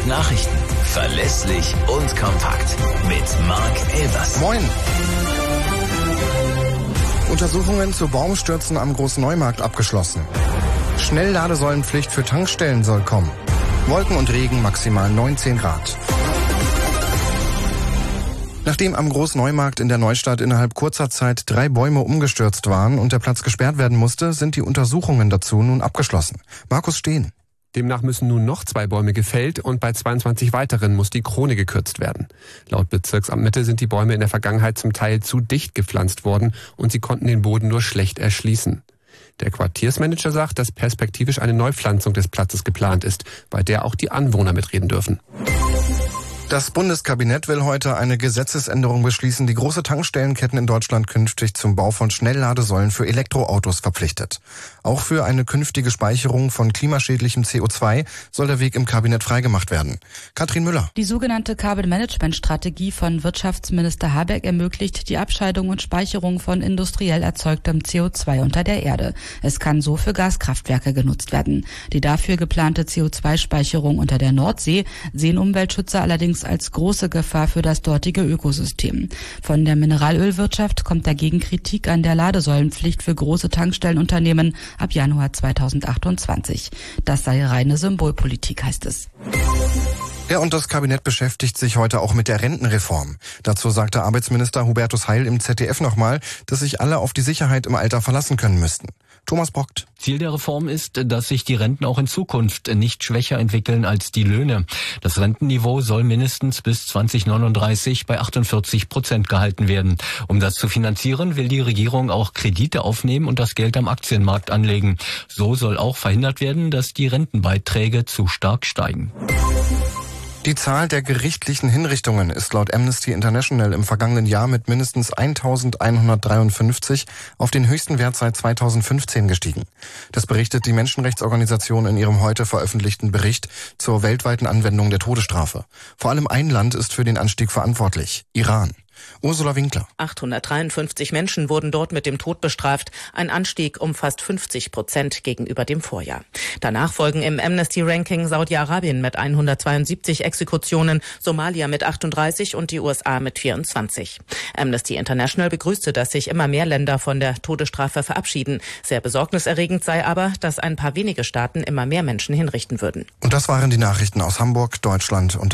Nachrichten. Verlässlich und kompakt. Mit Marc Elvers. Moin. Untersuchungen zu Baumstürzen am Großneumarkt abgeschlossen. Schnellladesäulenpflicht für Tankstellen soll kommen. Wolken und Regen, maximal 19 Grad. Nachdem am Großneumarkt in der Neustadt innerhalb kurzer Zeit 3 Bäume umgestürzt waren und der Platz gesperrt werden musste, sind die Untersuchungen dazu nun abgeschlossen. Markus Steen. Demnach müssen nun noch 2 Bäume gefällt und bei 22 weiteren muss die Krone gekürzt werden. Laut Bezirksamt Mitte sind die Bäume in der Vergangenheit zum Teil zu dicht gepflanzt worden und sie konnten den Boden nur schlecht erschließen. Der Quartiersmanager sagt, dass perspektivisch eine Neupflanzung des Platzes geplant ist, bei der auch die Anwohner mitreden dürfen. Das Bundeskabinett will heute eine Gesetzesänderung beschließen, die große Tankstellenketten in Deutschland künftig zum Bau von Schnellladesäulen für Elektroautos verpflichtet. Auch für eine künftige Speicherung von klimaschädlichem CO2 soll der Weg im Kabinett freigemacht werden. Katrin Müller. Die sogenannte Carbon-Management-Strategie von Wirtschaftsminister Habeck ermöglicht die Abscheidung und Speicherung von industriell erzeugtem CO2 unter der Erde. Es kann so für Gaskraftwerke genutzt werden. Die dafür geplante CO2-Speicherung unter der Nordsee sehen Umweltschützer allerdings als große Gefahr für das dortige Ökosystem. Von der Mineralölwirtschaft kommt dagegen Kritik an der Ladesäulenpflicht für große Tankstellenunternehmen ab Januar 2028. Das sei reine Symbolpolitik, heißt es. Ja, und das Kabinett beschäftigt sich heute auch mit der Rentenreform. Dazu sagte Arbeitsminister Hubertus Heil im ZDF nochmal, dass sich alle auf die Sicherheit im Alter verlassen können müssten. Thomas Brockt. Ziel der Reform ist, dass sich die Renten auch in Zukunft nicht schwächer entwickeln als die Löhne. Das Rentenniveau soll mindestens bis 2039 bei 48% gehalten werden. Um das zu finanzieren, will die Regierung auch Kredite aufnehmen und das Geld am Aktienmarkt anlegen. So soll auch verhindert werden, dass die Rentenbeiträge zu stark steigen. Die Zahl der gerichtlichen Hinrichtungen ist laut Amnesty International im vergangenen Jahr mit mindestens 1153 auf den höchsten Wert seit 2015 gestiegen. Das berichtet die Menschenrechtsorganisation in ihrem heute veröffentlichten Bericht zur weltweiten Anwendung der Todesstrafe. Vor allem ein Land ist für den Anstieg verantwortlich: Iran. Ursula Winkler. 853 Menschen wurden dort mit dem Tod bestraft, ein Anstieg um fast 50% gegenüber dem Vorjahr. Danach folgen im Amnesty-Ranking Saudi-Arabien mit 172 Exekutionen, Somalia mit 38 und die USA mit 24. Amnesty International begrüßte, dass sich immer mehr Länder von der Todesstrafe verabschieden. Sehr besorgniserregend sei aber, dass ein paar wenige Staaten immer mehr Menschen hinrichten würden. Und das waren die Nachrichten aus Hamburg, Deutschland und